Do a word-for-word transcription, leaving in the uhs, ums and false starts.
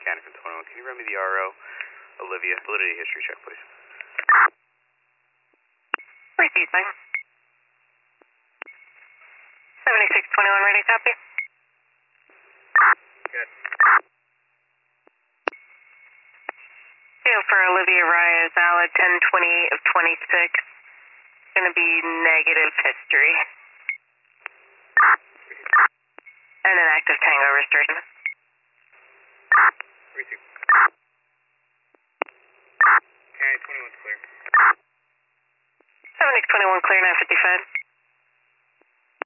Canada twenty-one. Can you run me the R O? Olivia, validity history check, please. Received, Mike. seventy-six twenty-one, ready, copy. Good. Deal for Olivia Raya is valid ten twenty-eight of twenty-six. Going to be negative history. And an active tango restriction. Receive. Canada twenty-one's clear. seventy-six twenty-one, clear, nine fifty-five.